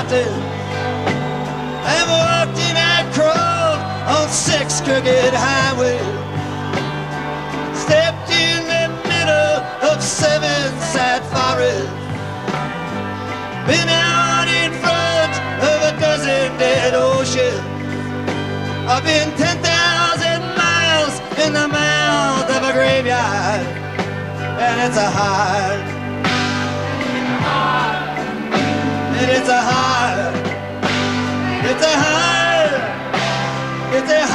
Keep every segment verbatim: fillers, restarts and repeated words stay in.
mountain and walked in that crowd on six crooked highways. Stepped in the middle of seven sad forests. Been out in front of a dozen dead oceans. I've been ten thousand miles in the mouth of a graveyard, and it's a hard, and it's a hard, it's a hard, it's a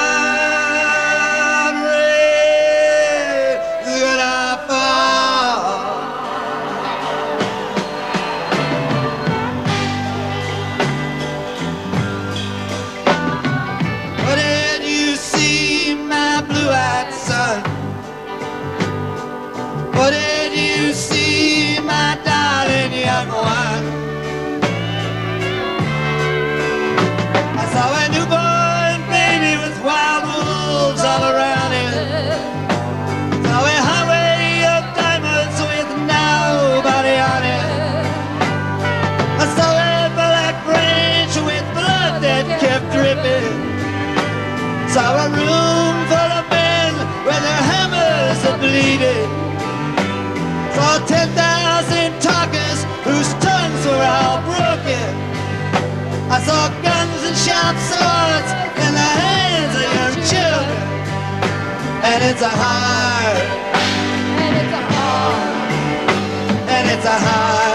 hard rain gonna fall. But did you see my blue-eyed son? But did you see my darling young one? I saw a newborn baby with wild wolves all around him. Saw a highway of diamonds with nobody on it. I saw a black branch with blood that kept dripping. Saw a room full of men with their hammers that bleeded. Saw ten thousand talkers whose tongues were all broken. I saw guns and sharp swords in the hands of young children. And it's a hard, And it's a hard, and it's a hard